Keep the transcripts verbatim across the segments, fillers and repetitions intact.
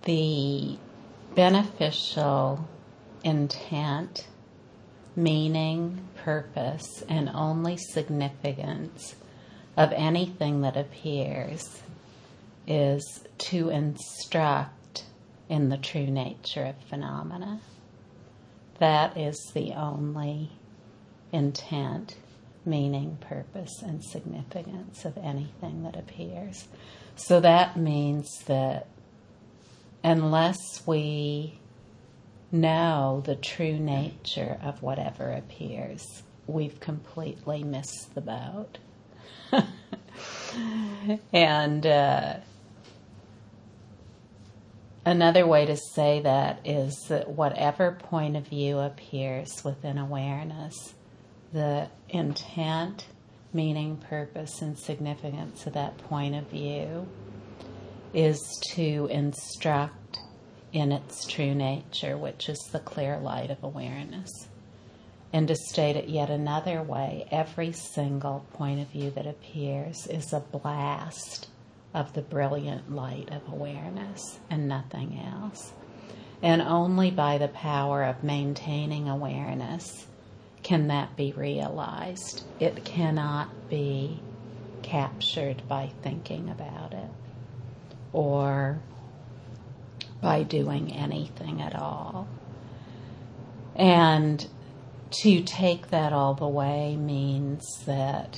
the beneficial intent, meaning, purpose, and only significance of anything that appears is to instruct in the true nature of phenomena. That is the only intent, meaning, purpose, and significance of anything that appears. So that means that unless we know the true nature of whatever appears, we've completely missed the boat. And uh, another way to say that is that whatever point of view appears within awareness, the intent, meaning, purpose, and significance of that point of view is to instruct in its true nature, which is the clear light of awareness. And to state it yet another way, every single point of view that appears is a blast of the brilliant light of awareness and nothing else. And only by the power of maintaining awareness can that be realized. It cannot be captured by thinking about it or by doing anything at all. And to take that all the way means that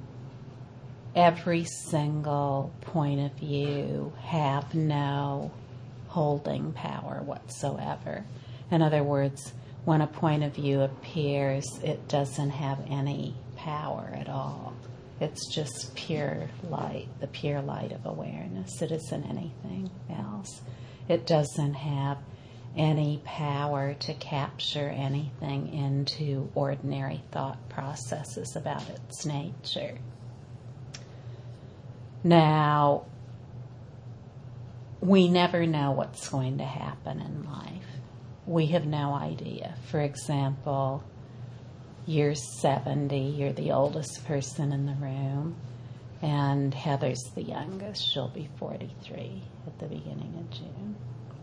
every single point of view have no holding power whatsoever. In other words, when a point of view appears, it doesn't have any power at all. It's just pure light, the pure light of awareness. It isn't anything else. It doesn't have any power to capture anything into ordinary thought processes about its nature. Now, we never know what's going to happen in life. We have no idea. For example, you're seventy, you're the oldest person in the room, and Heather's the youngest. She'll be forty-three at the beginning of June.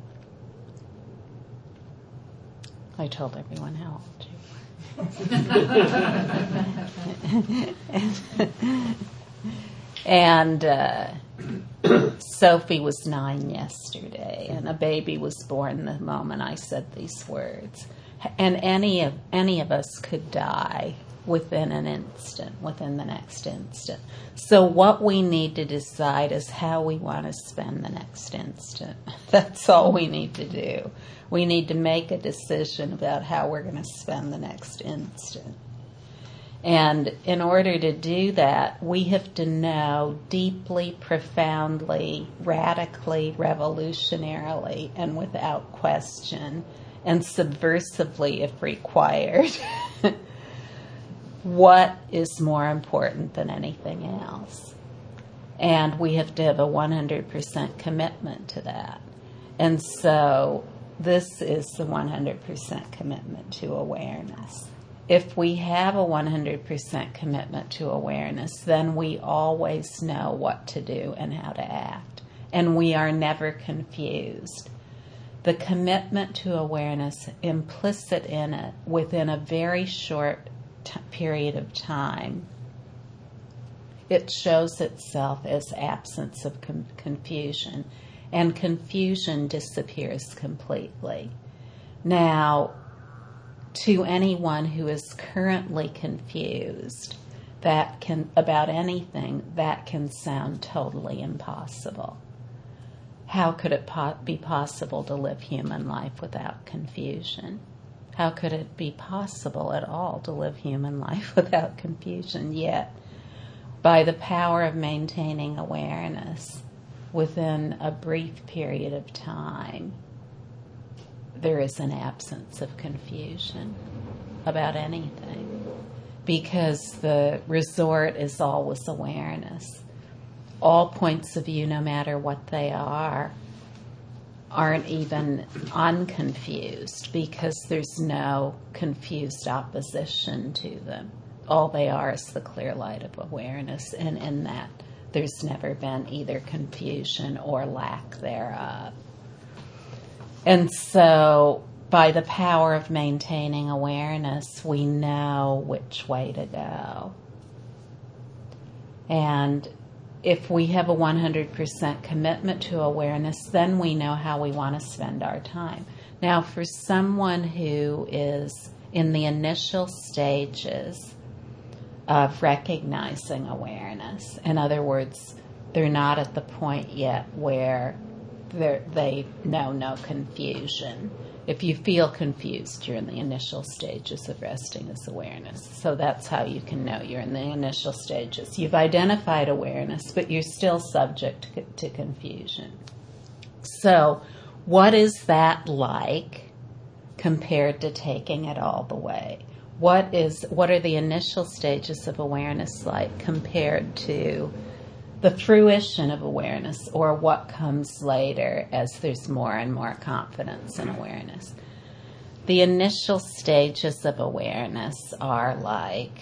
I told everyone how old you were. and uh, Sophie was nine yesterday, and a baby was born the moment I said these words. And any of any of us could die within an instant, within the next instant. So what we need to decide is how we want to spend the next instant. That's all we need to do. We need to make a decision about how we're going to spend the next instant. And in order to do that, we have to know deeply, profoundly, radically, revolutionarily, and without question, and subversively if required, what is more important than anything else. And we have to have a one hundred percent commitment to that. And so this is the one hundred percent commitment to awareness. If we have a one hundred percent commitment to awareness, then we always know what to do and how to act. And we are never confused. The commitment to awareness, implicit in it, within a very short t- period of time, it shows itself as absence of com- confusion. And confusion disappears completely. Now, to anyone who is currently confused that can about anything, that can sound totally impossible. How could it po- be possible to live human life without confusion? How could it be possible at all to live human life without confusion? Yet, by the power of maintaining awareness, within a brief period of time, there is an absence of confusion about anything, because the resort is always awareness. All points of view, no matter what they are, aren't even unconfused, because there's no confused opposition to them. All they are is the clear light of awareness, and in that there's never been either confusion or lack thereof. And so by the power of maintaining awareness, we know which way to go. And if we have a one hundred percent commitment to awareness, then we know how we want to spend our time. Now, for someone who is in the initial stages of recognizing awareness, in other words, they're not at the point yet where they know no confusion. If you feel confused, you're in the initial stages of resting as awareness. So that's how you can know you're in the initial stages. You've identified awareness, but you're still subject to confusion. So what is that like compared to taking it all the way? What is what are the initial stages of awareness like compared to the fruition of awareness, or what comes later as there's more and more confidence in awareness? The initial stages of awareness are like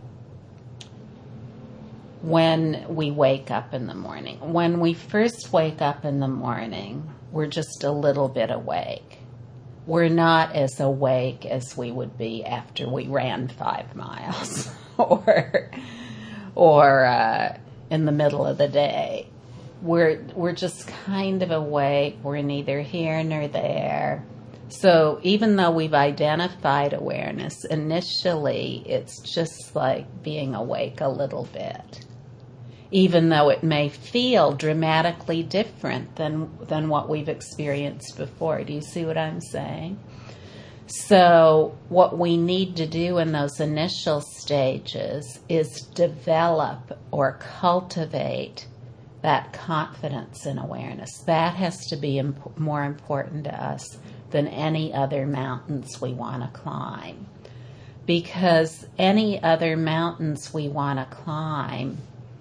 when we wake up in the morning. When we first wake up in the morning, we're just a little bit awake. We're not as awake as we would be after we ran five miles or, or, uh, in the middle of the day. We're we're just kind of awake. We're neither here nor there. So even though we've identified awareness, initially it's just like being awake a little bit. Even though it may feel dramatically different than than what we've experienced before. Do you see what I'm saying? So what we need to do in those initial stages is develop or cultivate that confidence in awareness. That has to be imp- more important to us than any other mountains we want to climb. Because any other mountains we want to climb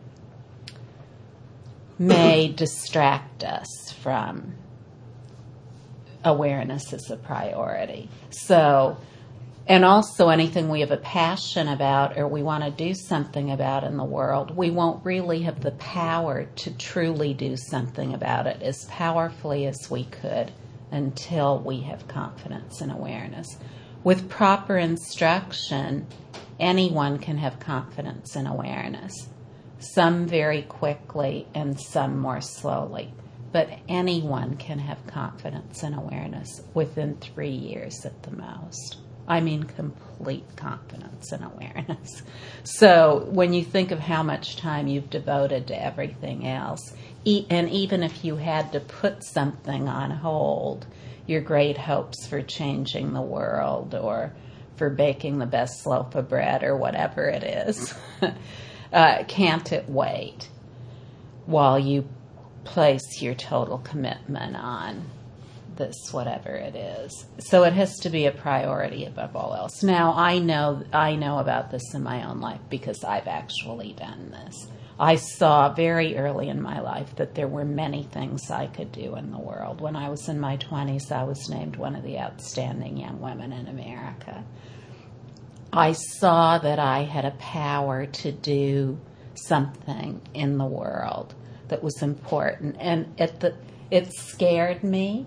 may distract us from awareness as a priority. So, and also anything we have a passion about or we want to do something about in the world, we won't really have the power to truly do something about it as powerfully as we could until we have confidence and awareness. With proper instruction, anyone can have confidence and awareness. Some very quickly and some more slowly. But anyone can have confidence and awareness within three years at the most. I mean, complete confidence and awareness. So when you think of how much time you've devoted to everything else, and even if you had to put something on hold, your great hopes for changing the world or for baking the best loaf of bread or whatever it is, uh, can't it wait while you place your total commitment on this, whatever it is? So it has to be a priority above all else. Now, I know I know about this in my own life because I've actually done this. I saw very early in my life that there were many things I could do in the world. When I was in my twenties, I was named one of the outstanding young women in America. I saw that I had a power to do something in the world that was important, and it the, it scared me,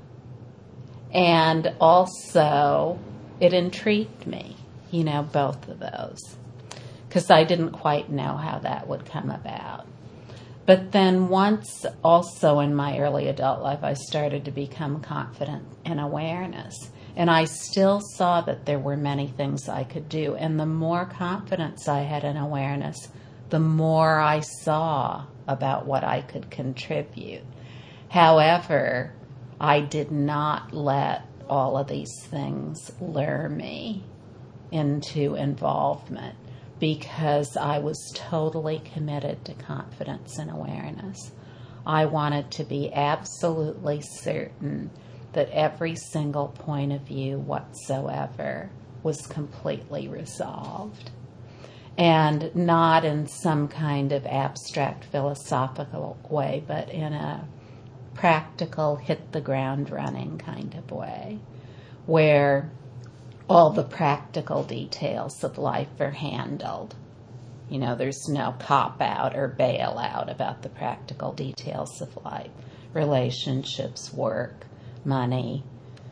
and also it intrigued me, you know, both of those, because I didn't quite know how that would come about. But then once also in my early adult life, I started to become confident in awareness, and I still saw that there were many things I could do, and the more confidence I had in awareness, the more I saw about what I could contribute. However, I did not let all of these things lure me into involvement because I was totally committed to confidence and awareness. I wanted to be absolutely certain that every single point of view whatsoever was completely resolved. And not in some kind of abstract philosophical way, but in a practical, hit the ground running kind of way, where all the practical details of life are handled. You know, there's no cop-out or bail-out about the practical details of life. Relationships, work, money,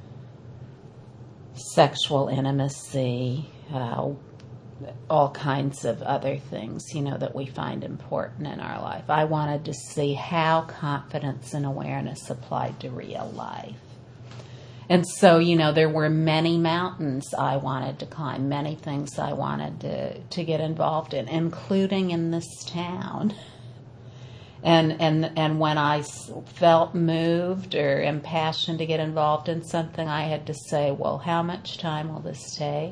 sexual intimacy, uh, all kinds of other things, you know, that we find important in our life. I wanted to see how confidence and awareness applied to real life. And so, you know, there were many mountains I wanted to climb, many things I wanted to, to get involved in, including in this town. And, and, and when I felt moved or impassioned to get involved in something, I had to say, well, how much time will this take?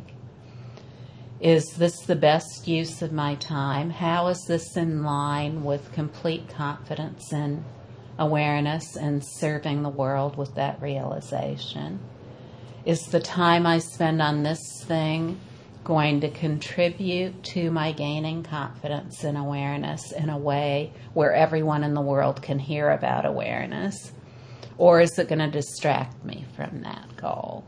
Is this the best use of my time? How is this in line with complete confidence and awareness and serving the world with that realization? Is the time I spend on this thing going to contribute to my gaining confidence and awareness in a way where everyone in the world can hear about awareness? Or is it going to distract me from that goal?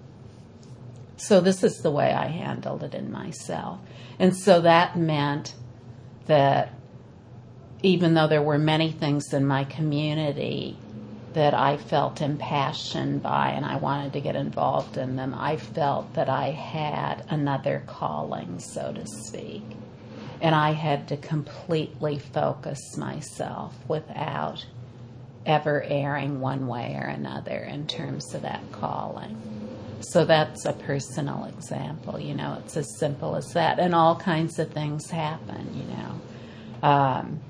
So this is the way I handled it in myself. And so that meant that even though there were many things in my community that I felt impassioned by and I wanted to get involved in them, I felt that I had another calling, so to speak. And I had to completely focus myself without ever erring one way or another in terms of that calling. So that's a personal example, you know, it's as simple as that. And all kinds of things happen, you know. Um,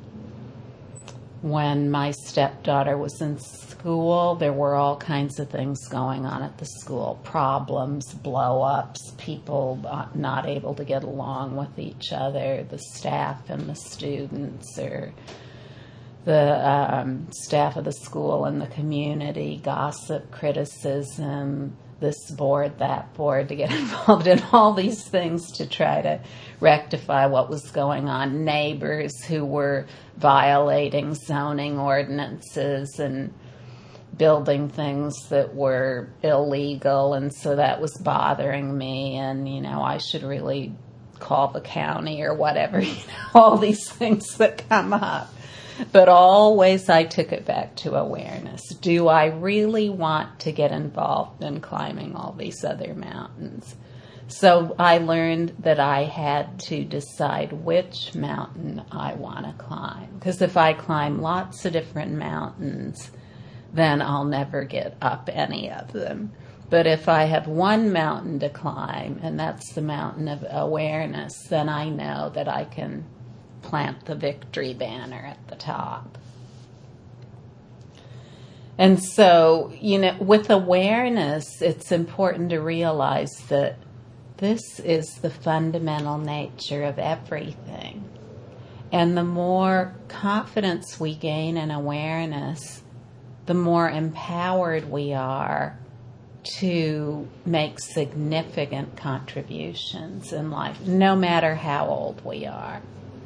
when my stepdaughter was in school, there were all kinds of things going on at the school. Problems, blow-ups, people not able to get along with each other, the staff and the students, or the um, staff of the school and the community, gossip, criticism, this board, that board, to get involved in all these things to try to rectify what was going on. Neighbors who were violating zoning ordinances and building things that were illegal, and so that was bothering me, and, you know, I should really call the county or whatever, you know, all these things that come up. But always I took it back to awareness. Do I really want to get involved in climbing all these other mountains? So I learned that I had to decide which mountain I want to climb. Because if I climb lots of different mountains, then I'll never get up any of them. But if I have one mountain to climb, and that's the mountain of awareness, then I know that I can plant the victory banner at the top. And so, you know, with awareness, it's important to realize that this is the fundamental nature of everything. And the more confidence we gain in awareness, the more empowered we are to make significant contributions in life, no matter how old we are.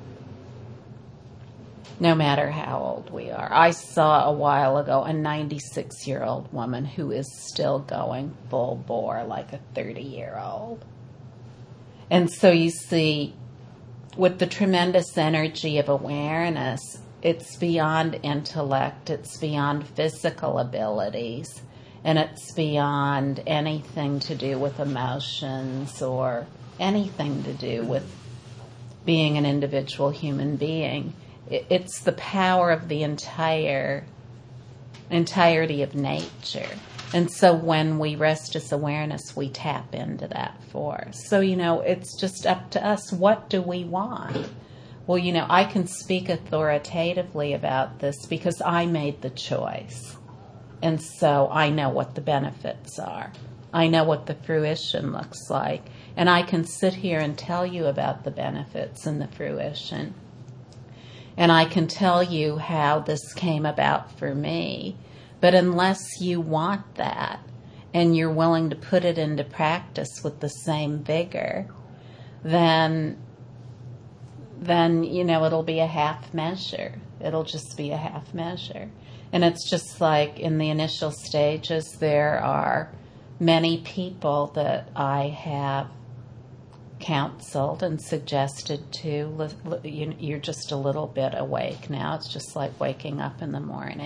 No matter how old we are. I saw a while ago a ninety-six-year-old woman who is still going full bore like a thirty-year-old. And so you see, with the tremendous energy of awareness, it's beyond intellect, it's beyond physical abilities, and it's beyond anything to do with emotions or anything to do with being an individual human being. It's the power of the entire entirety of nature. And so when we rest as awareness, we tap into that force. So, you know, it's just up to us. What do we want? Well, you know, I can speak authoritatively about this because I made the choice. And so I know what the benefits are. I know what the fruition looks like. And I can sit here and tell you about the benefits and the fruition. And I can tell you how this came about for me. But unless you want that and you're willing to put it into practice with the same vigor, then, then, you know, it'll be a half measure. It'll just be a half measure. And it's just like in the initial stages, there are many people that I have counseled and suggested to, you're just a little bit awake now. It's just like waking up in the morning.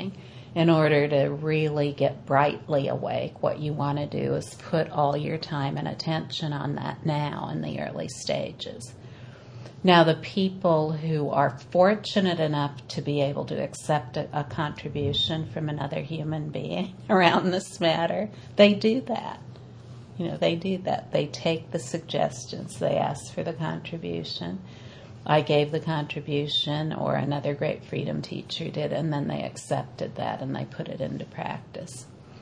In order to really get brightly awake, what you want to do is put all your time and attention on that now in the early stages. Now, the people who are fortunate enough to be able to accept a, a contribution from another human being around this matter, they do that. You know, they do that. They take the suggestions. They ask for the contribution. I gave the contribution, or another great freedom teacher did, and then they accepted that and they put it into practice.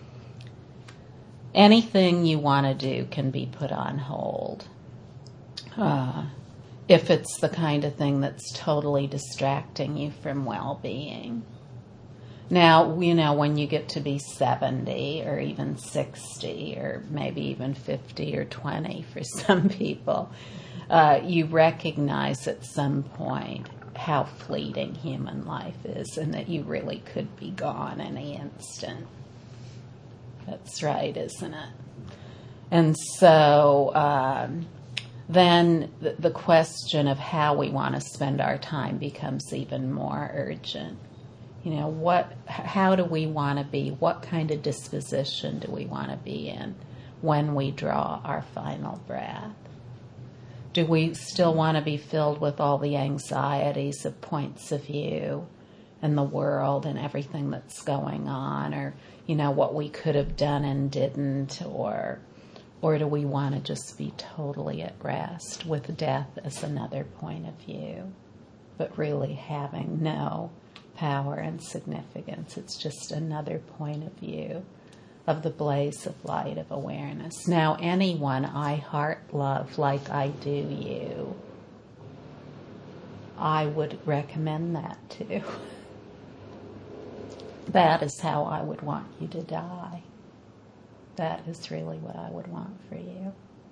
Anything you want to do can be put on hold. Uh, if it's the kind of thing that's totally distracting you from well-being. Now, you know, when you get to be seventy or even sixty or maybe even fifty or twenty for some people, uh, you recognize at some point how fleeting human life is and that you really could be gone any instant. That's right, isn't it? And so um, then the, the question of how we want to spend our time becomes even more urgent. You know, what? How do we want to be? What kind of disposition do we want to be in when we draw our final breath? Do we still want to be filled with all the anxieties of points of view and the world and everything that's going on, or, you know, what we could have done and didn't, or or do we want to just be totally at rest with death as another point of view, but really having no power and significance? It's just another point of view of the blaze of light of awareness. Now, anyone I heart love like I do you, I would recommend that to. That is how I would want you to die. That is really what I would want for you.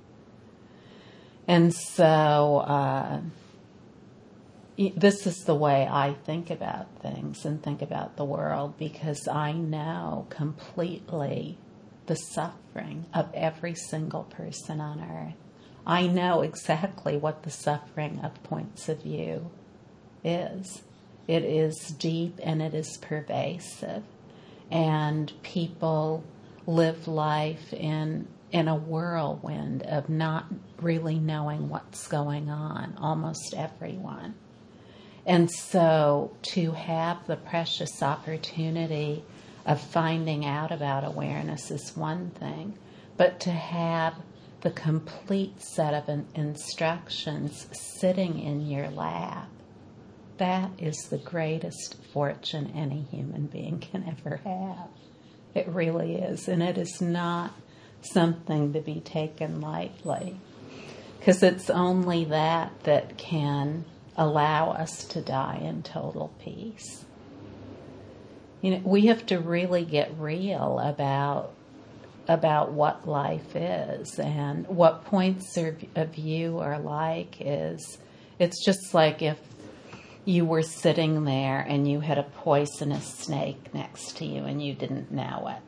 And so, uh, this is the way I think about things and think about the world, because I know completely the suffering of every single person on earth. I know exactly what the suffering of points of view is. It is deep and it is pervasive. And people live life in in a whirlwind of not really knowing what's going on, almost everyone. And so to have the precious opportunity of finding out about awareness is one thing, but to have the complete set of in- instructions sitting in your lap, that is the greatest fortune any human being can ever have. It really is. And it is not something to be taken lightly, because it's only that that can allow us to die in total peace. You know, we have to really get real about about what life is, and what points of view are like is, it's just like if you were sitting there and you had a poisonous snake next to you and you didn't know it.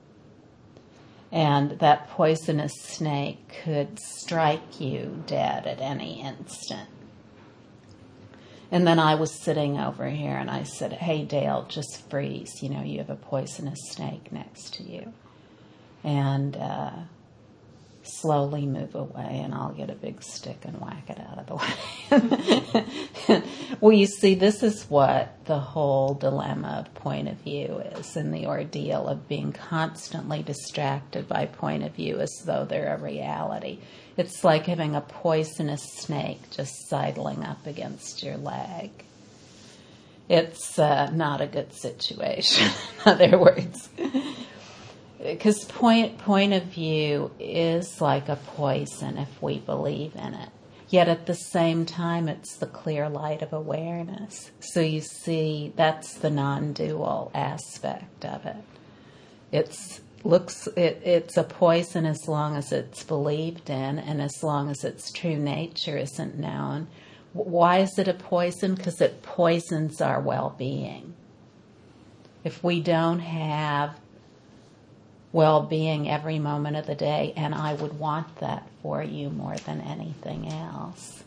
And that poisonous snake could strike you dead at any instant. And then I was sitting over here and I said, hey, Dale, just freeze. You know, you have a poisonous snake next to you. And uh, slowly move away, and I'll get a big stick and whack it out of the way. Well, you see, this is what the whole dilemma of point of view is, and the ordeal of being constantly distracted by point of view as though they're a reality. It's like having a poisonous snake just sidling up against your leg. It's uh, not a good situation, in other words. Because point, point of view is like a poison if we believe in it. Yet at the same time, it's the clear light of awareness. So you see, that's the non-dual aspect of it. It's looks it, it's a poison as long as it's believed in, and as long as its true nature isn't known. Why is it a poison? Because it poisons our well-being. If we don't have well-being every moment of the day, and I would want that for you more than anything else,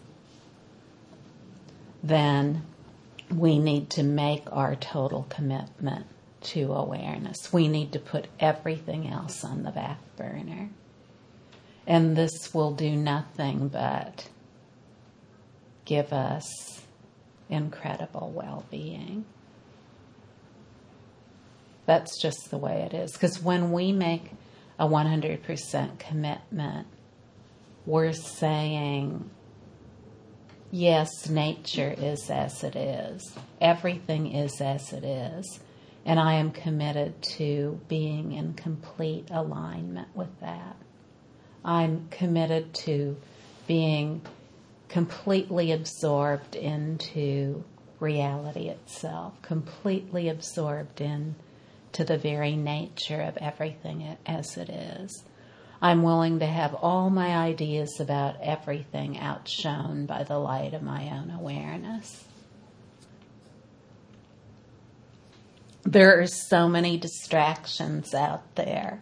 then we need to make our total commitment to awareness. We need to put everything else on the back burner. And this will do nothing but give us incredible well-being. That's just the way it is. Because when we make a one hundred percent commitment, we're saying, yes, nature is as it is. Everything is as it is. And I am committed to being in complete alignment with that. I'm committed to being completely absorbed into reality itself, completely absorbed in to the very nature of everything as it is. I'm willing to have all my ideas about everything outshone by the light of my own awareness. There are so many distractions out there.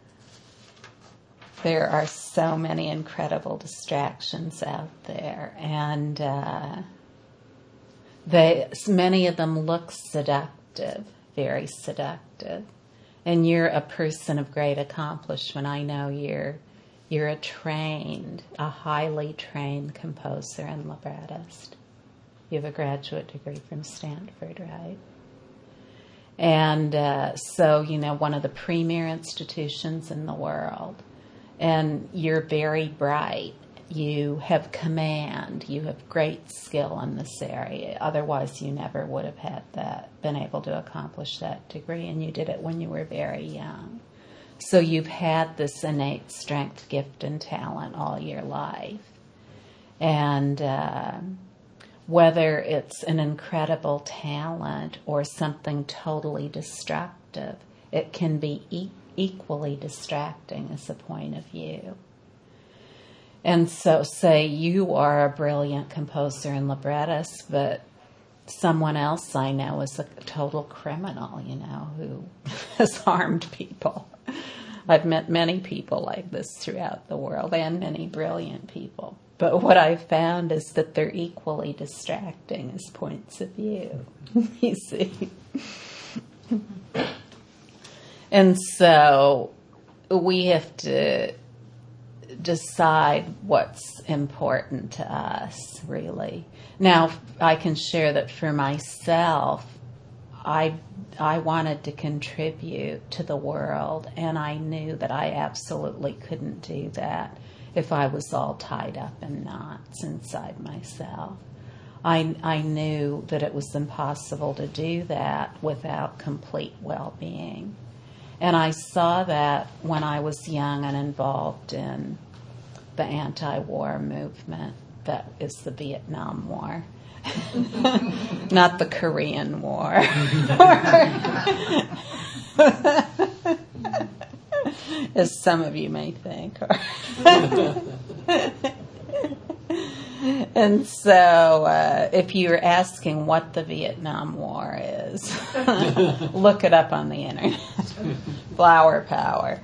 There are so many incredible distractions out there, and uh, they many of them look seductive, very seductive. And you're a person of great accomplishment. I know you're you're a trained, a highly trained composer and librettist. You have a graduate degree from Stanford, right? And uh, so, you know, one of the premier institutions in the world. And you're very bright. You have command. You have great skill in this area. Otherwise, you never would have had that, been able to accomplish that degree. And you did it when you were very young. So you've had this innate strength, gift, and talent all your life. And uh, whether it's an incredible talent or something totally destructive, it can be e- equally distracting as a point of view. And so, say you are a brilliant composer and librettist, but someone else I know is a total criminal, you know, who has harmed people. I've met many people like this throughout the world, and many brilliant people. But what I've found is that they're equally distracting as points of view, you see. And so we have to decide what's important to us, really. Now, I can share that for myself, I I wanted to contribute to the world, and I knew that I absolutely couldn't do that if I was all tied up in knots inside myself. I, I knew that it was impossible to do that without complete well-being. And I saw that when I was young and involved in the anti-war movement, that is the Vietnam War. Not the Korean War. As some of you may think. And so, uh, if you're asking what the Vietnam War is, look it up on the internet. Flower power.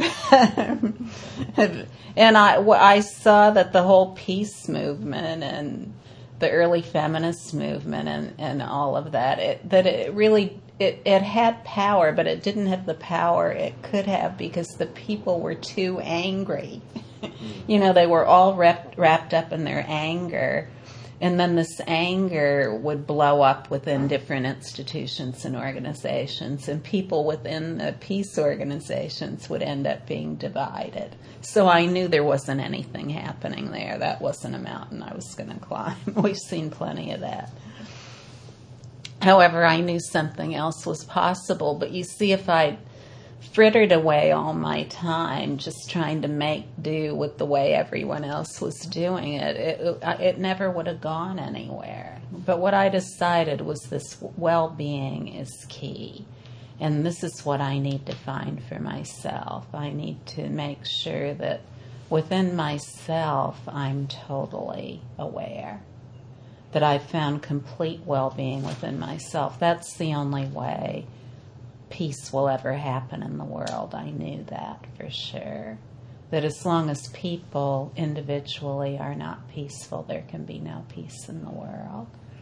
And I, I saw that the whole peace movement and the early feminist movement and, and all of that, it, that it really, it, it had power, but it didn't have the power it could have because the people were too angry. You know, they were all wrapped, wrapped up in their anger, and then this anger would blow up within different institutions and organizations, and people within the peace organizations would end up being divided. So I knew there wasn't anything happening there. That wasn't a mountain I was going to climb. We've seen plenty of that. However, I knew something else was possible, but you see, if I frittered away all my time just trying to make do with the way everyone else was doing it, it, it never would have gone anywhere. But what I decided was this well-being is key. And this is what I need to find for myself. I need to make sure that within myself I'm totally aware, that I've found complete well-being within myself. That's the only way peace will ever happen in the world. I knew that for sure. That as long as people individually are not peaceful, there can be no peace in the world.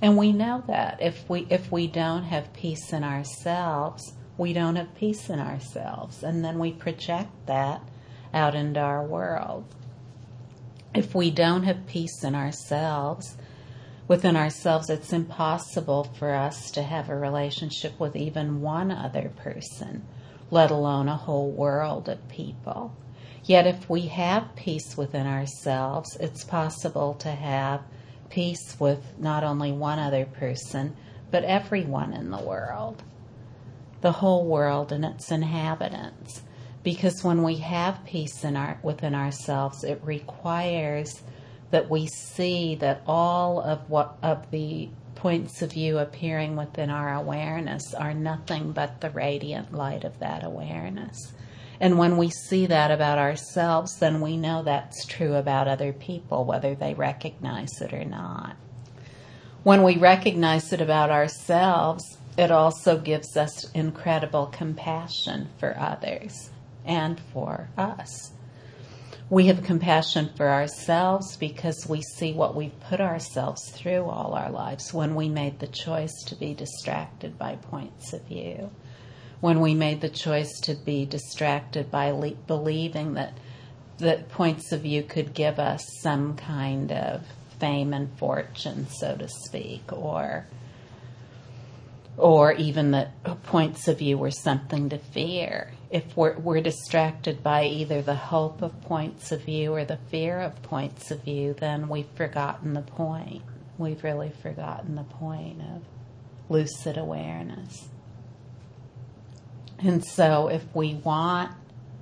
And we know that if we if we don't have peace in ourselves, we don't have peace in ourselves. And then we project that out into our world. If we don't have peace in ourselves, within ourselves, it's impossible for us to have a relationship with even one other person, let alone a whole world of people. Yet if we have peace within ourselves, it's possible to have peace with not only one other person, but everyone in the world, the whole world and its inhabitants. Because when we have peace in our, within ourselves, it requires that we see that all of what of the points of view appearing within our awareness are nothing but the radiant light of that awareness. And when we see that about ourselves, then we know that's true about other people, whether they recognize it or not. When we recognize it about ourselves, it also gives us incredible compassion for others and for us. We have compassion for ourselves because we see what we've put ourselves through all our lives when we made the choice to be distracted by points of view. When we made the choice to be distracted by le- believing that that points of view could give us some kind of fame and fortune, so to speak, or or even that points of view were something to fear. If we're, we're distracted by either the hope of points of view or the fear of points of view, then we've forgotten the point. We've really forgotten the point of lucid awareness. And so if we want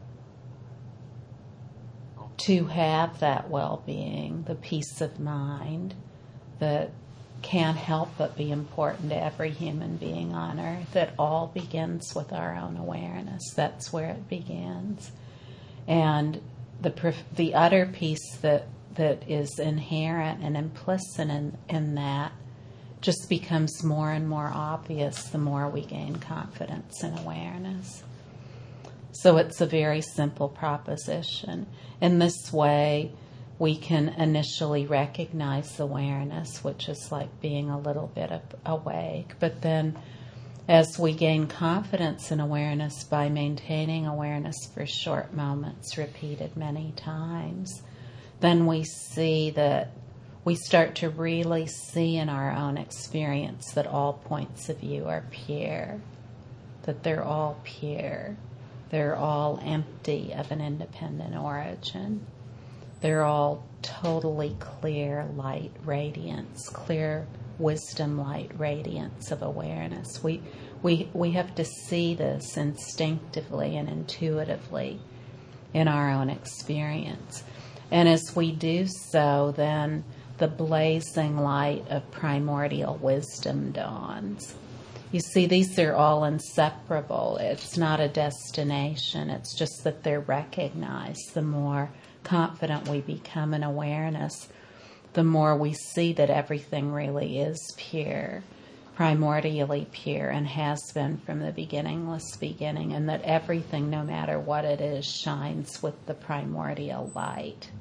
to have that well-being, the peace of mind that can't help but be important to every human being on earth, it all begins with our own awareness. That's where it begins. And the the utter peace that, that is inherent and implicit in, in that just becomes more and more obvious the more we gain confidence and awareness. So it's a very simple proposition. In this way, we can initially recognize awareness, which is like being a little bit awake. But then as we gain confidence in awareness by maintaining awareness for short moments, repeated many times, then we see that we start to really see in our own experience that all points of view are pure, that they're all pure. They're all empty of an independent origin. They're all totally clear light radiance, clear wisdom light radiance of awareness. We, we, we have to see this instinctively and intuitively in our own experience. And as we do so, then the blazing light of primordial wisdom dawns. You see, these are all inseparable. It's not a destination. It's just that they're recognized. The more confident we become in awareness, the more we see that everything really is pure, primordially pure, and has been from the beginningless beginning, and that everything, no matter what it is, shines with the primordial light,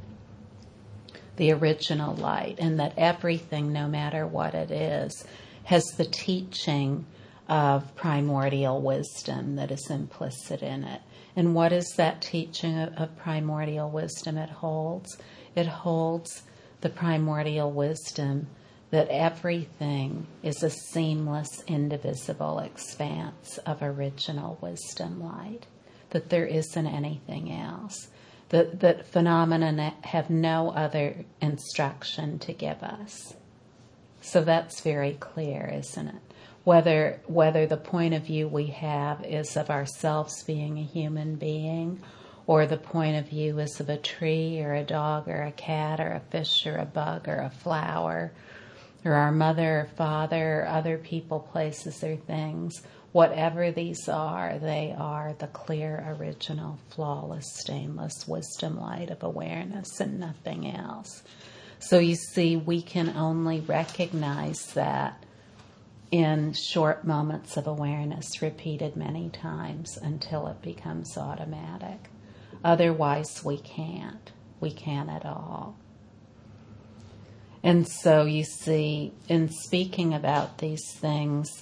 the original light, and that everything, no matter what it is, has the teaching of primordial wisdom that is implicit in it. And what is that teaching of, of primordial wisdom it holds? It holds the primordial wisdom that everything is a seamless, indivisible expanse of original wisdom light, that there isn't anything else, that, that phenomena have no other instruction to give us. So that's very clear, isn't it? Whether whether the point of view we have is of ourselves being a human being, or the point of view is of a tree or a dog or a cat or a fish or a bug or a flower, or our mother or father or other people, places or things, whatever these are, they are the clear, original, flawless, stainless wisdom light of awareness and nothing else. So you see, we can only recognize that in short moments of awareness, repeated many times until it becomes automatic. Otherwise, we can't. We can't at all. And so you see, in speaking about these things,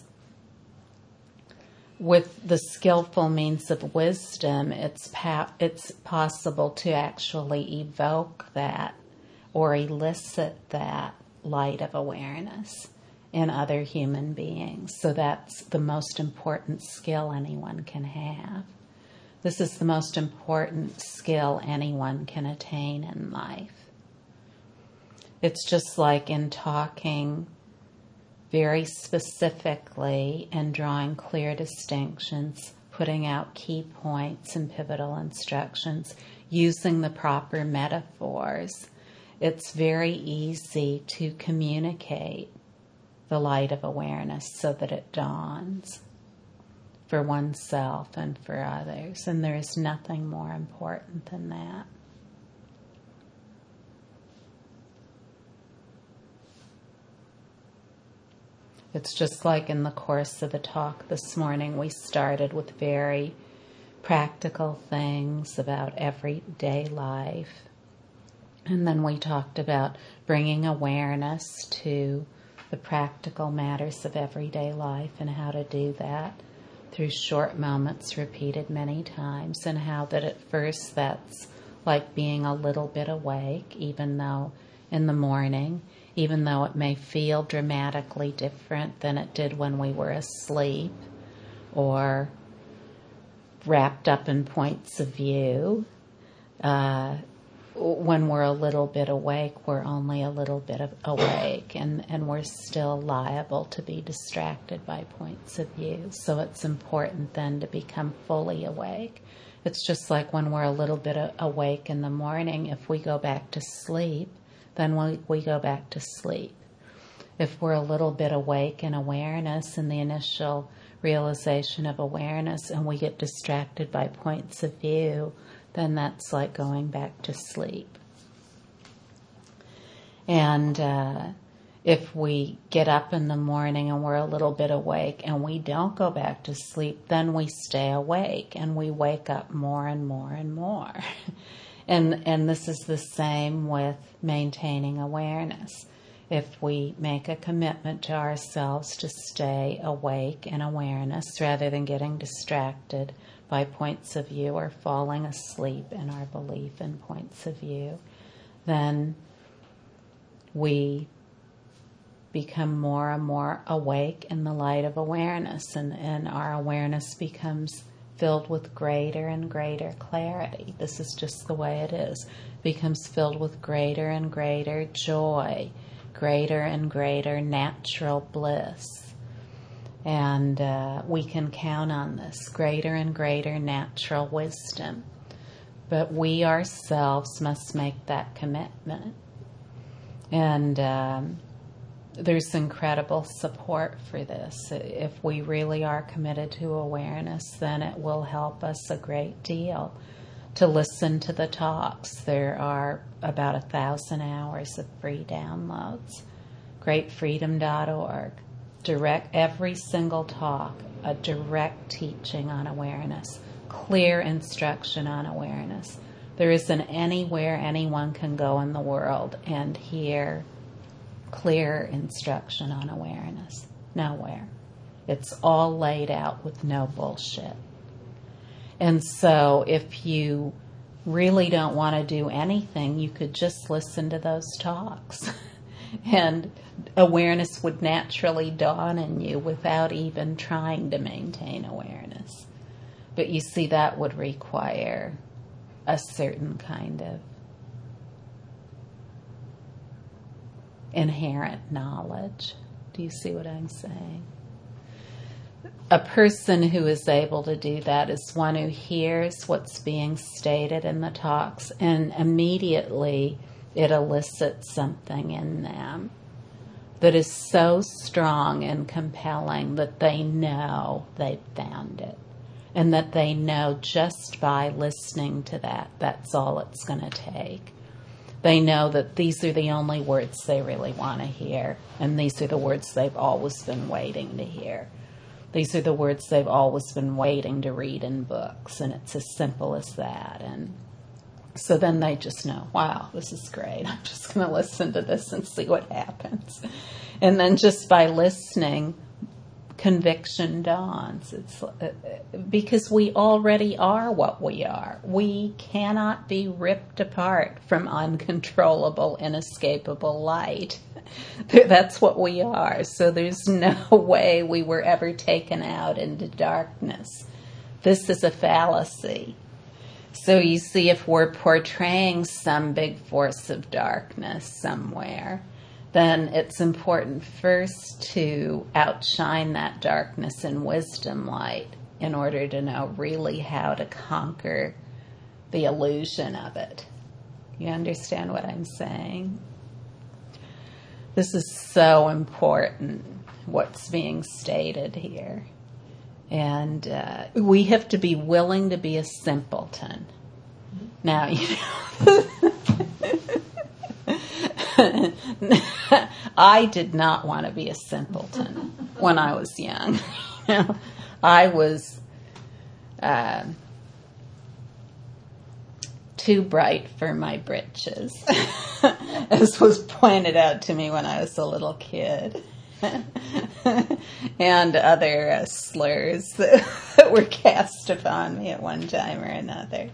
with the skillful means of wisdom, it's pa- it's possible to actually evoke that or elicit that light of awareness in other human beings. So that's the most important skill anyone can have. This is the most important skill anyone can attain in life. It's just like in talking very specifically and drawing clear distinctions, putting out key points and pivotal instructions, using the proper metaphors. It's very easy to communicate the light of awareness so that it dawns for oneself and for others. And there is nothing more important than that. It's just like in the course of the talk this morning, we started with very practical things about everyday life. And then we talked about bringing awareness to the practical matters of everyday life and how to do that through short moments repeated many times, and how that at first that's like being a little bit awake, even though in the morning, even though it may feel dramatically different than it did when we were asleep or wrapped up in points of view. Uh, when we're a little bit awake, we're only a little bit of awake, and, and we're still liable to be distracted by points of view. So it's important then to become fully awake. It's just like when we're a little bit awake in the morning, if we go back to sleep, then we, we go back to sleep. If we're a little bit awake in awareness, in the initial realization of awareness, and we get distracted by points of view, then that's like going back to sleep. And uh, if we get up in the morning and we're a little bit awake and we don't go back to sleep, then we stay awake and we wake up more and more and more. And and this is the same with maintaining awareness. If we make a commitment to ourselves to stay awake in awareness rather than getting distracted by points of view or falling asleep in our belief in points of view, then we become more and more awake in the light of awareness, and, and our awareness becomes filled with greater and greater clarity. This is just the way it is. It becomes filled with greater and greater joy, greater and greater natural bliss. And uh, we can count on this, greater and greater natural wisdom. But we ourselves must make that commitment. And um, there's incredible support for this. If we really are committed to awareness, then it will help us a great deal to listen to the talks. There are about a thousand hours of free downloads. great freedom dot org. Direct, every single talk, a direct teaching on awareness, clear instruction on awareness. There isn't anywhere anyone can go in the world and hear clear instruction on awareness. Nowhere. It's all laid out with no bullshit. And so if you really don't want to do anything, you could just listen to those talks. And awareness would naturally dawn in you without even trying to maintain awareness. But you see, that would require a certain kind of inherent knowledge. Do you see what I'm saying? A person who is able to do that is one who hears what's being stated in the talks, and immediately it elicits something in them that is so strong and compelling that they know they've found it, and that they know just by listening to that, that's all it's going to take. They know that these are the only words they really want to hear, and these are the words they've always been waiting to hear. These are the words they've always been waiting to read in books, and it's as simple as that. And So then they just know, wow, this is great. I'm just going to listen to this and see what happens. And then just by listening, conviction dawns. It's uh, because we already are what we are. We cannot be ripped apart from uncontrollable, inescapable light. That's what we are. So there's no way we were ever taken out into darkness. This is a fallacy. So you see, if we're portraying some big force of darkness somewhere, then it's important first to outshine that darkness in wisdom light in order to know really how to conquer the illusion of it. You understand what I'm saying? This is so important, what's being stated here. And uh, we have to be willing to be a simpleton. Now, you know, I did not want to be a simpleton when I was young. I was uh, too bright for my britches, as was pointed out to me when I was a little kid. And other uh, slurs that, that were cast upon me at one time or another.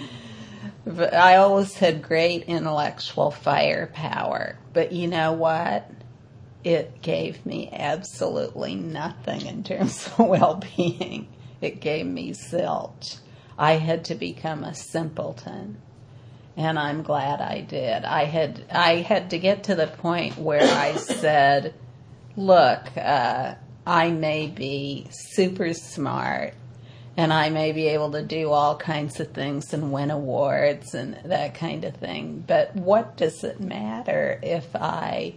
But I always had great intellectual firepower. But you know what? It gave me absolutely nothing in terms of well-being. It gave me zilch. I had to become a simpleton. And I'm glad I did. I had I had to get to the point where I said, look, uh, I may be super smart and I may be able to do all kinds of things and win awards and that kind of thing. But what does it matter if I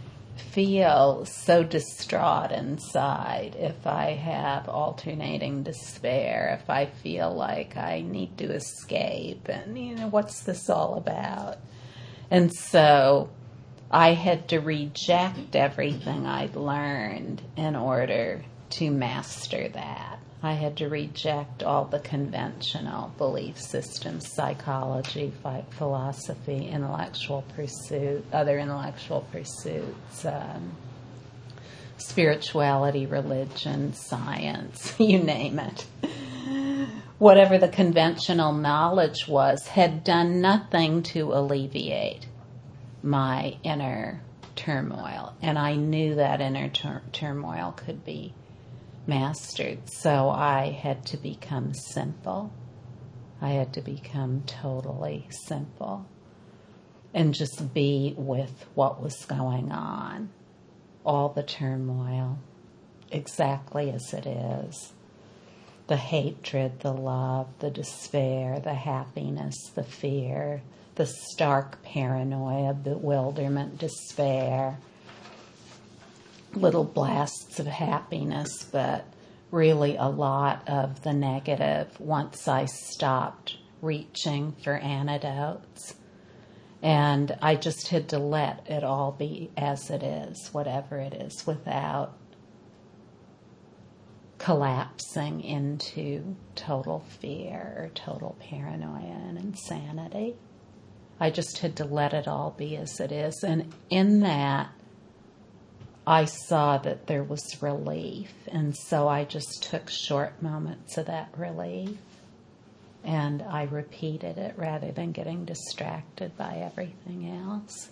feel so distraught inside, if I have alternating despair, if I feel like I need to escape, and, you know, what's this all about? And so I had to reject everything I'd learned in order to master that. I had to reject all the conventional belief systems, psychology, philosophy, intellectual pursuit, other intellectual pursuits, um, spirituality, religion, science, you name it. Whatever the conventional knowledge was had done nothing to alleviate my inner turmoil, and I knew that inner tur- turmoil could be mastered. So I had to become simple. I had to become totally simple and just be with what was going on, all the turmoil, exactly as it is. The hatred, the love, the despair, the happiness, the fear, the stark paranoia, bewilderment, despair, little blasts of happiness, but really a lot of the negative once I stopped reaching for antidotes. And I just had to let it all be as it is, whatever it is, without collapsing into total fear or total paranoia and insanity. I just had to let it all be as it is. And in that, I saw that there was relief. And so I just took short moments of that relief. And I repeated it rather than getting distracted by everything else.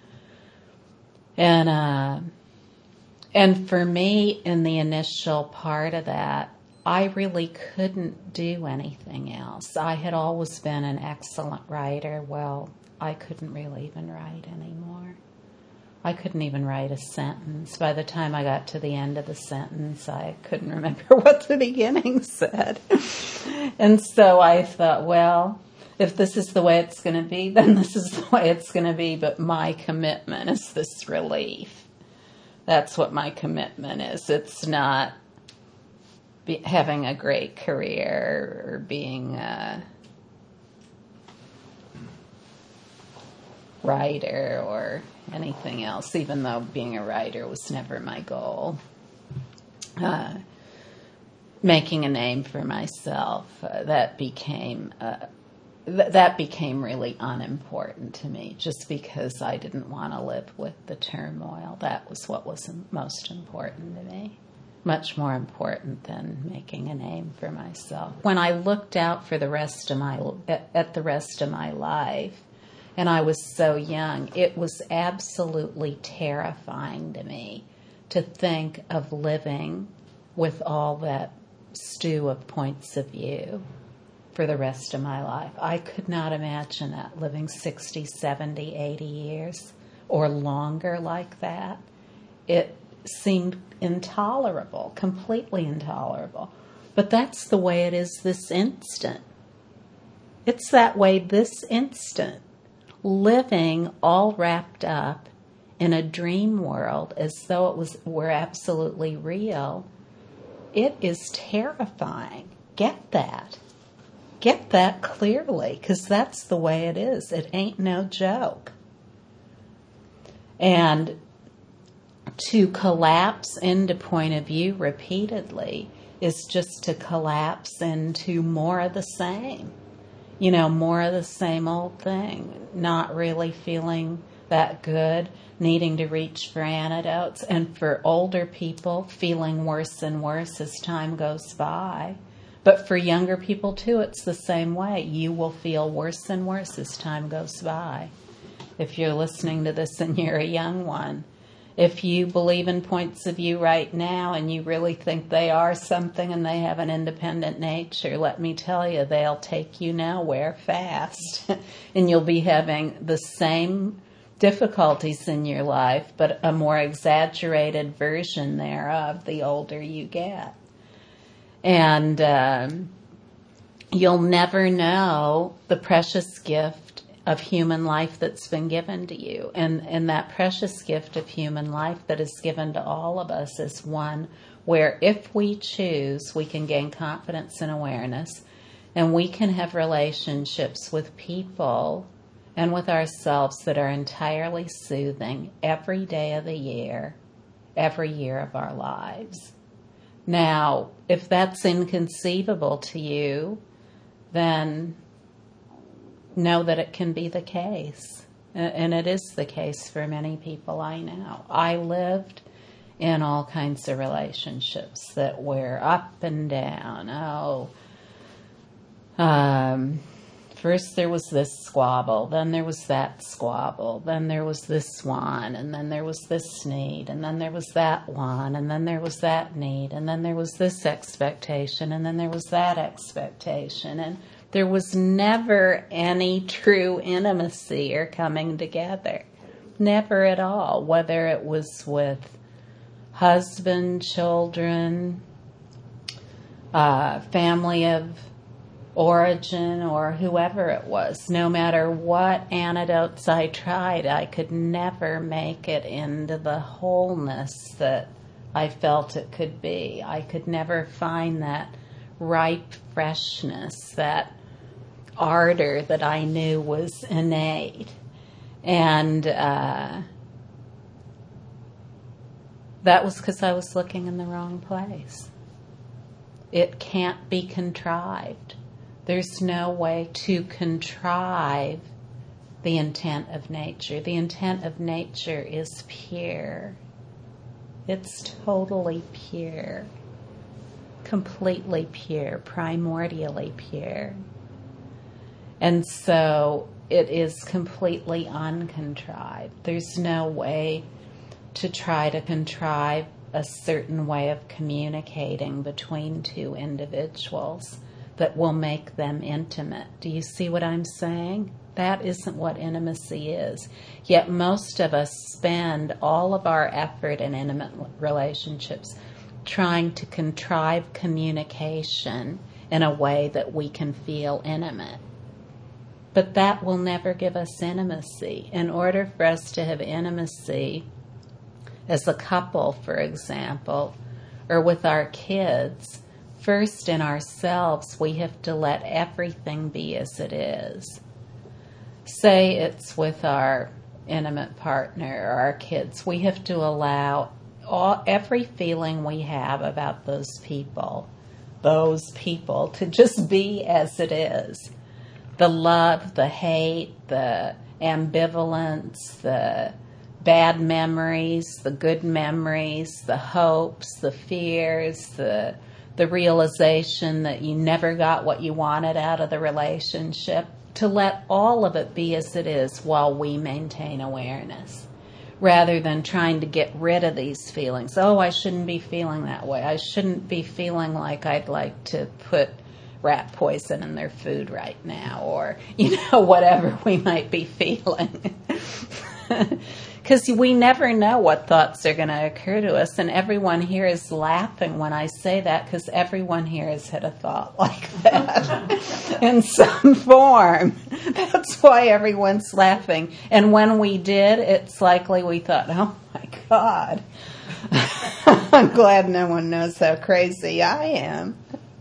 And, uh, and for me, in the initial part of that, I really couldn't do anything else. I had always been an excellent writer. Well, I couldn't really even write anymore. I couldn't even write a sentence. By the time I got to the end of the sentence, I couldn't remember what the beginning said. And so I thought, well, if this is the way it's going to be, then this is the way it's going to be. But my commitment is this relief. That's what my commitment is. It's not be, having a great career or being a writer or anything else, even though being a writer was never my goal. Uh, making a name for myself, uh, that became uh, th- that became really unimportant to me just because I didn't want to live with the turmoil. That was what was most important to me. Much more important than making a name for myself. When I looked out for the rest of my at, at the rest of my life, and I was so young, it was absolutely terrifying to me to think of living with all that stew of points of view for the rest of my life. I could not imagine that, living sixty, seventy, eighty years or longer like that. It seemed intolerable, completely intolerable. But that's the way it is this instant. It's that way this instant. Living all wrapped up in a dream world as though it was were absolutely real. It is terrifying. Get that. Get that clearly, because that's the way it is. It ain't no joke. And to collapse into point of view repeatedly is just to collapse into more of the same. You know, more of the same old thing. Not really feeling that good, needing to reach for antidotes, and for older people, feeling worse and worse as time goes by. But for younger people, too, it's the same way. You will feel worse and worse as time goes by. If you're listening to this and you're a young one, if you believe in points of view right now and you really think they are something and they have an independent nature, let me tell you, they'll take you nowhere fast. And you'll be having the same difficulties in your life, but a more exaggerated version thereof the older you get. And um, you'll never know the precious gift of human life that's been given to you. And, and that precious gift of human life that is given to all of us is one where if we choose, we can gain confidence and awareness, and we can have relationships with people and with ourselves that are entirely soothing every day of the year, every year of our lives. Now, if that's inconceivable to you, then know that it can be the case. And it is the case for many people I know. I lived in all kinds of relationships that were up and down. Oh, um, first there was this squabble, then there was that squabble, then there was this one, and then there was this need, and then there was that one, and then there was that need, and then there was this expectation, and then there was that expectation, and there was never any true intimacy or coming together. Never at all, whether it was with husband, children, uh, family of origin, or whoever it was. No matter what antidotes I tried, I could never make it into the wholeness that I felt it could be. I could never find that ripe freshness, that ardor that I knew was innate. And uh, that was because I was looking in the wrong place. It can't be contrived. There's no way to contrive the intent of nature. The intent of nature is pure. It's totally pure. Completely pure, primordially pure. And so it is completely uncontrived. There's no way to try to contrive a certain way of communicating between two individuals that will make them intimate. Do you see what I'm saying? That isn't what intimacy is. Yet most of us spend all of our effort in intimate relationships trying to contrive communication in a way that we can feel intimate. But that will never give us intimacy. In order for us to have intimacy as a couple, for example, or with our kids, first in ourselves, we have to let everything be as it is. Say it's with our intimate partner or our kids. We have to allow all, every feeling we have about those people, those people, to just be as it is. the love, the hate, the ambivalence, the bad memories, the good memories, the hopes, the fears, the the realization that you never got what you wanted out of the relationship, to let all of it be as it is while we maintain awareness, rather than trying to get rid of these feelings. Oh, I shouldn't be feeling that way. I shouldn't be feeling like I'd like to put rat poison in their food right now, or, you know, whatever we might be feeling. Because we never know what thoughts are going to occur to us, and everyone here is laughing when I say that, because everyone here has had a thought like that in some form. That's why everyone's laughing. And when we did, it's likely we thought, oh my God, I'm glad no one knows how crazy I am.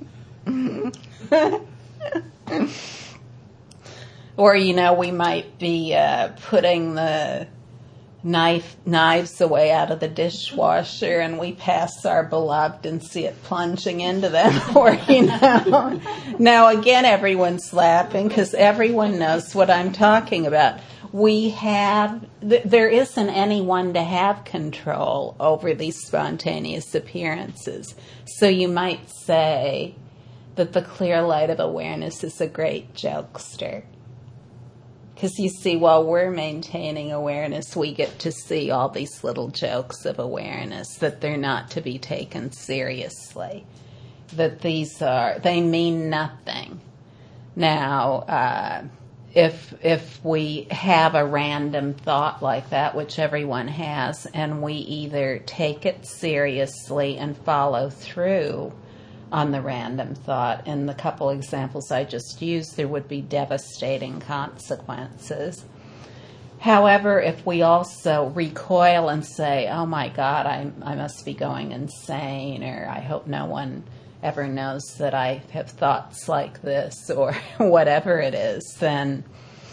Or, you know, we might be uh, putting the knife knives away out of the dishwasher, and we pass our beloved and see it plunging into them. Or, you know, now again, everyone's laughing because everyone knows what I'm talking about. We have, th- there isn't anyone to have control over these spontaneous appearances. So you might say that the clear light of awareness is a great jokester. Because you see, while we're maintaining awareness, we get to see all these little jokes of awareness, that they're not to be taken seriously, that these are, they mean nothing. Now, uh, if if we have a random thought like that, which everyone has, and we either take it seriously and follow through on the random thought, in the couple examples I just used, there would be devastating consequences. However, if we also recoil and say, oh my God, I, I must be going insane, or I hope no one ever knows that I have thoughts like this, or whatever it is, then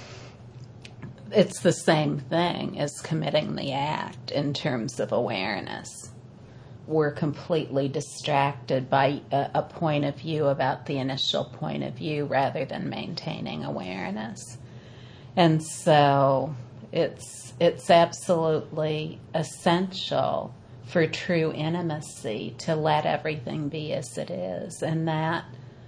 it's the same thing as committing the act in terms of awareness. We're completely distracted by a, a point of view about the initial point of view rather than maintaining awareness. And so it's it's absolutely essential for true intimacy to let everything be as it is. And that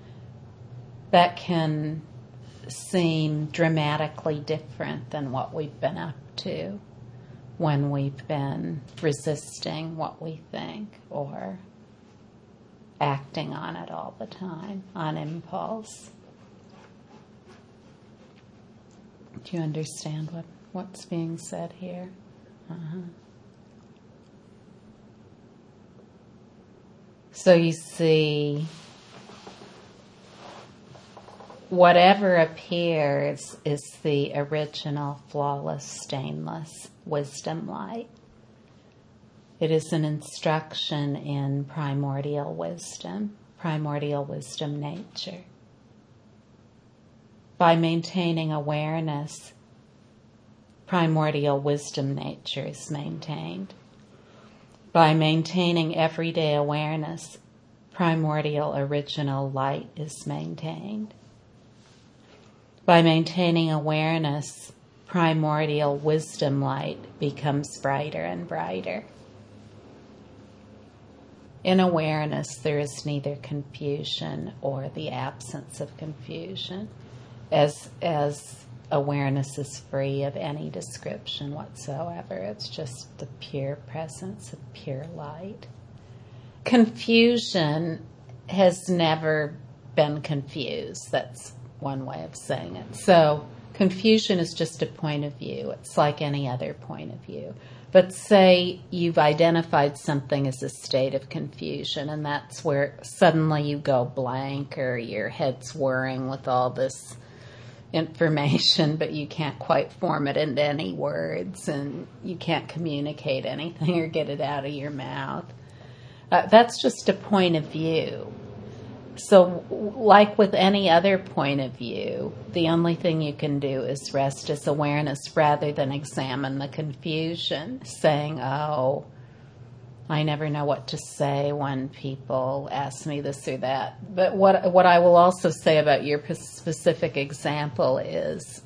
that can seem dramatically different than what we've been up to when we've been resisting what we think or acting on it all the time, on impulse. Do you understand what, what's being said here? Uh-huh. So you see, whatever appears is the original, flawless, stainless wisdom light. It is an instruction in primordial wisdom, primordial wisdom nature. By maintaining awareness, primordial wisdom nature is maintained. By maintaining everyday awareness, primordial original light is maintained. By maintaining awareness, primordial wisdom light becomes brighter and brighter. In awareness, there is neither confusion or the absence of confusion, as as awareness is free of any description whatsoever. It's just the pure presence of pure light. Confusion has never been confused. That's one way of saying it. So confusion is just a point of view. It's like any other point of view. But say you've identified something as a state of confusion, and that's where suddenly you go blank, or your head's whirring with all this information, but you can't quite form it into any words, and you can't communicate anything or get it out of your mouth. Uh, that's just a point of view. So, like with any other point of view, the only thing you can do is rest as awareness rather than examine the confusion, saying, oh, I never know what to say when people ask me this or that. But what what I will also say about your specific example is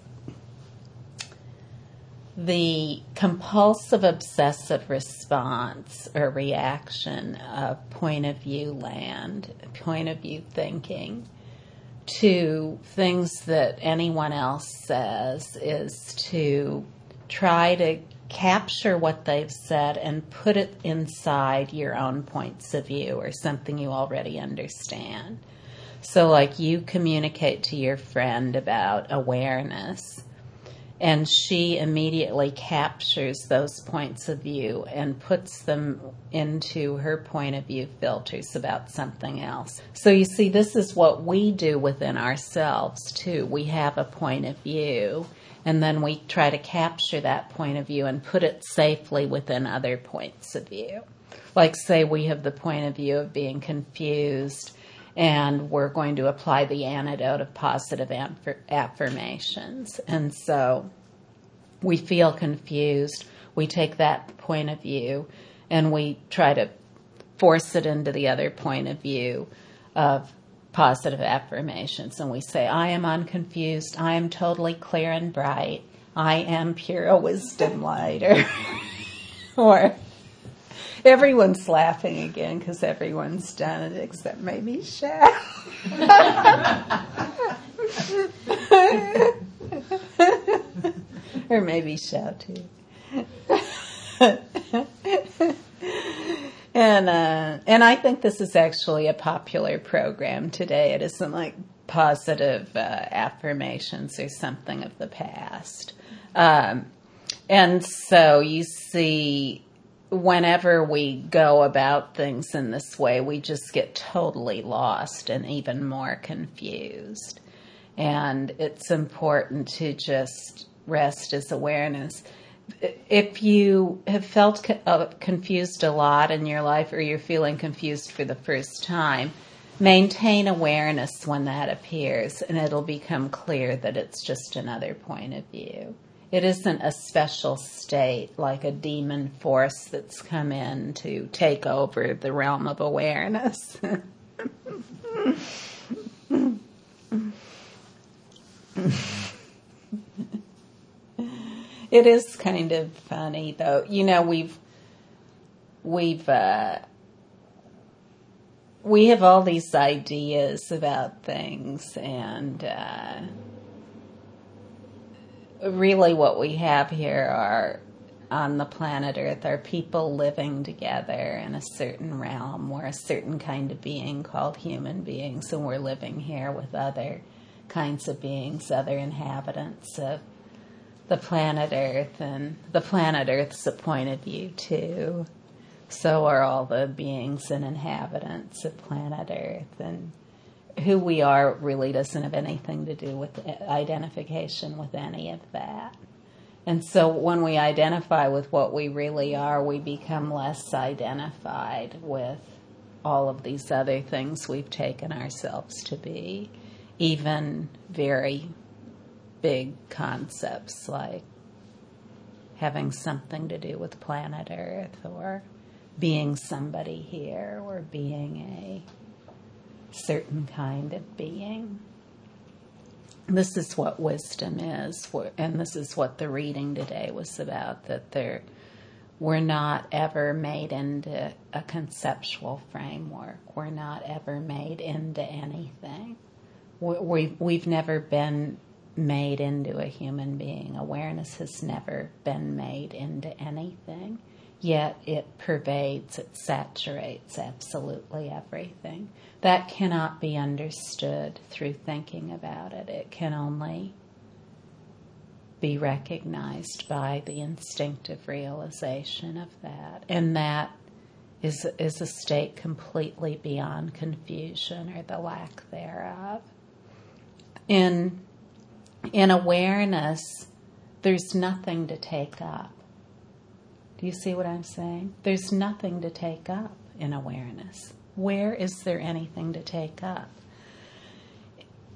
the compulsive obsessive response or reaction of point of view land, point of view thinking to things that anyone else says is to try to capture what they've said and put it inside your own points of view or something you already understand. So like you communicate to your friend about awareness, and she immediately captures those points of view and puts them into her point of view filters about something else. So you see, this is what we do within ourselves too. We have a point of view, and then we try to capture that point of view and put it safely within other points of view. Like say we have the point of view of being confused, and we're going to apply the antidote of positive affirmations. And so we feel confused. We take that point of view and we try to force it into the other point of view of positive affirmations. And we say, I am unconfused. I am totally clear and bright. I am pure wisdom light. Or, or everyone's laughing again because everyone's done it except maybe Shao. Or maybe Shao too. And uh, and I think this is actually a popular program today. It isn't like positive uh, affirmations or something of the past. Um, and so you see, whenever we go about things in this way, we just get totally lost and even more confused. And it's important to just rest as awareness. If you have felt uh, confused a lot in your life, or you're feeling confused for the first time, maintain awareness when that appears, and it'll become clear that it's just another point of view. It isn't a special state like a demon force that's come in to take over the realm of awareness. It is kind of funny, though. You know, we've we've uh, we have all these ideas about things, and uh, really, what we have here are on the planet Earth are people living together in a certain realm. We're a certain kind of being called human beings, and we're living here with other kinds of beings, other inhabitants of the planet Earth, and the planet Earth's a point of view too. So are all the beings and inhabitants of planet Earth, and who we are really doesn't have anything to do with identification with any of that. And so when we identify with what we really are, we become less identified with all of these other things we've taken ourselves to be, even very big concepts like having something to do with planet Earth, or being somebody here, or being a certain kind of being. This is what wisdom is, and this is what the reading today was about, that there, we're not ever made into a conceptual framework. We're not ever made into anything. We, we've never been made into a human being. Awareness has never been made into anything, yet it pervades, it saturates absolutely everything. That cannot be understood through thinking about it. It can only be recognized by the instinctive realization of that. And that is, is a state completely beyond confusion or the lack thereof. In In awareness, there's nothing to take up. Do you see what I'm saying? There's nothing to take up in awareness. Where is there anything to take up?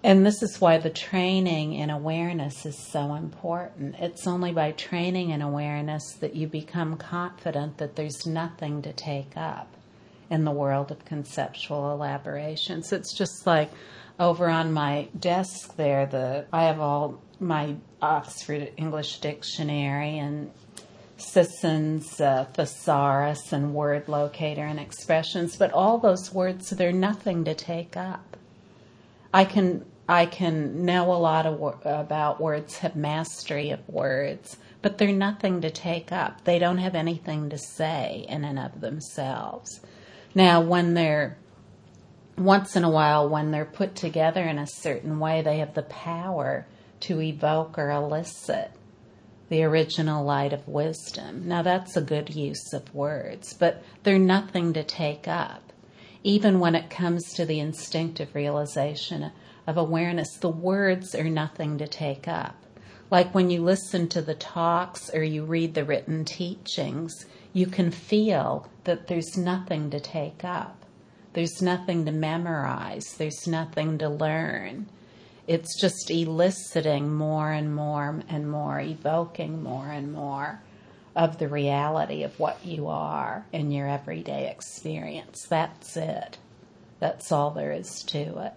And this is why the training in awareness is so important. It's only by training in awareness that you become confident that there's nothing to take up in the world of conceptual elaborations. It's just like over on my desk there, the I have all my Oxford English Dictionary and Sisson's uh, Thesaurus and word locator and expressions, but all those words, they're nothing to take up. I can I can know a lot of wo- about words, have mastery of words, but they're nothing to take up. They don't have anything to say in and of themselves. Now, when they're, once in a while, when they're put together in a certain way, they have the power to evoke or elicit the original light of wisdom. Now, that's a good use of words, but they're nothing to take up. Even when it comes to the instinctive realization of awareness, the words are nothing to take up. Like when you listen to the talks or you read the written teachings, you can feel that there's nothing to take up. There's nothing to memorize. There's nothing to learn. It's just eliciting more and more and more, evoking more and more of the reality of what you are in your everyday experience. That's it. That's all there is to it.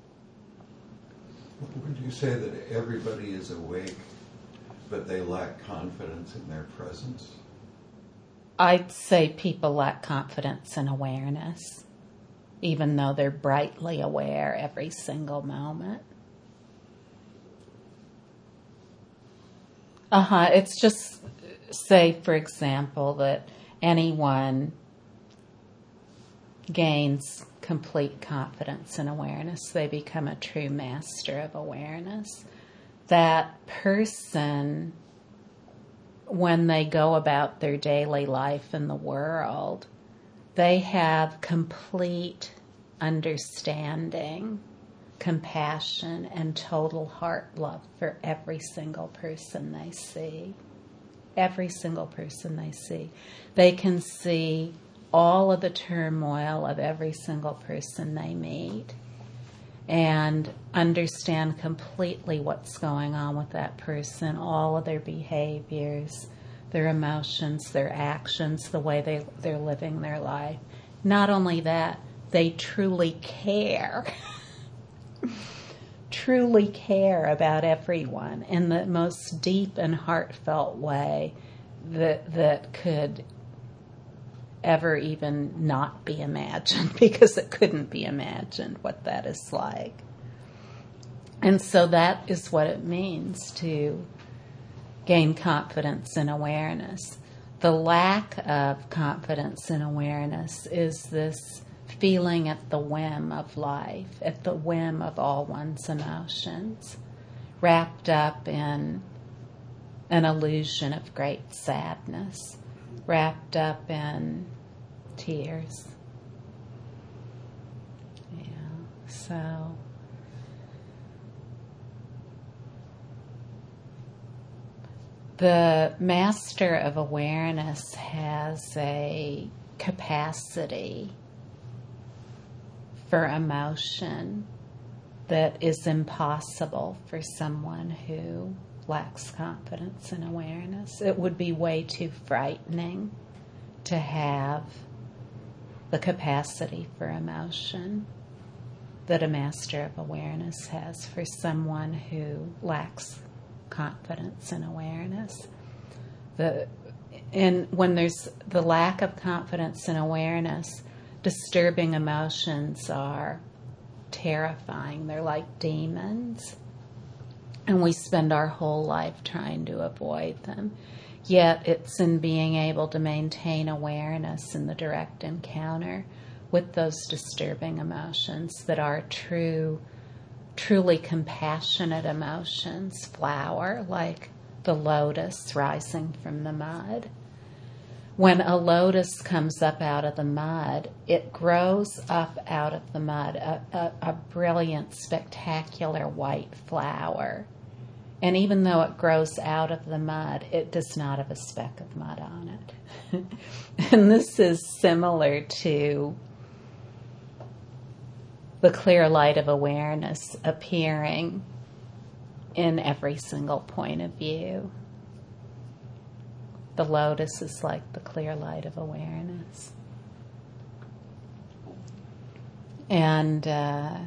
Would you say that everybody is awake, but they lack confidence in their presence? I'd say people lack confidence and awareness, even though they're brightly aware every single moment. Uh-huh. It's just, say, for example, that anyone gains complete confidence and awareness. They become a true master of awareness. That person, when they go about their daily life in the world, they have complete understanding, compassion, and total heart love for every single person they see. Every single person they see. They can see all of the turmoil of every single person they meet and understand completely what's going on with that person, all of their behaviors, their emotions, their actions, the way they, they're living their life. Not only that, they truly care. truly care about everyone in the most deep and heartfelt way that that could ever even not be imagined, because it couldn't be imagined what that is like. And so that is what it means to gain confidence and awareness. The lack of confidence and awareness is this feeling at the whim of life, at the whim of all one's emotions, wrapped up in an illusion of great sadness, wrapped up in tears. Yeah, so the master of awareness has a capacity for emotion that is impossible for someone who lacks confidence and awareness. It would be way too frightening to have the capacity for emotion that a master of awareness has for someone who lacks confidence and awareness. The and when there's the lack of confidence and awareness, disturbing emotions are terrifying. They're like demons. And we spend our whole life trying to avoid them. Yet it's in being able to maintain awareness in the direct encounter with those disturbing emotions that are true, truly compassionate emotions flower like the lotus rising from the mud. When a lotus comes up out of the mud, it grows up out of the mud, a, a, a brilliant, spectacular white flower. And even though it grows out of the mud, it does not have a speck of mud on it. And this is similar to the clear light of awareness appearing in every single point of view. The lotus is like the clear light of awareness. And uh,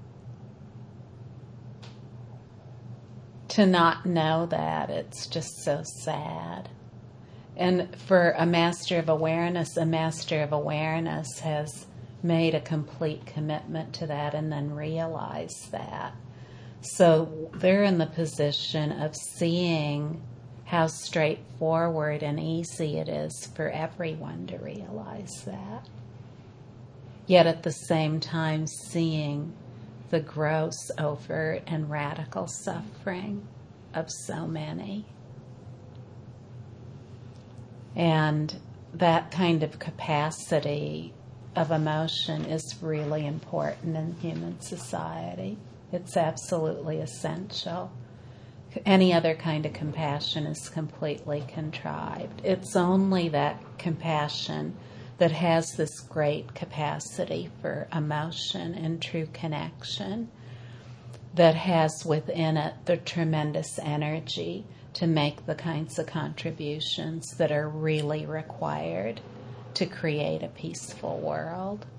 to not know that, it's just so sad. And for a master of awareness, a master of awareness has made a complete commitment to that and then realized that. So they're in the position of seeing how straightforward and easy it is for everyone to realize that. Yet at the same time seeing the gross, overt, and radical suffering of so many. And that kind of capacity of emotion is really important in human society. It's absolutely essential. Any other kind of compassion is completely contrived. It's only that compassion that has this great capacity for emotion and true connection, that has within it the tremendous energy to make the kinds of contributions that are really required to create a peaceful world.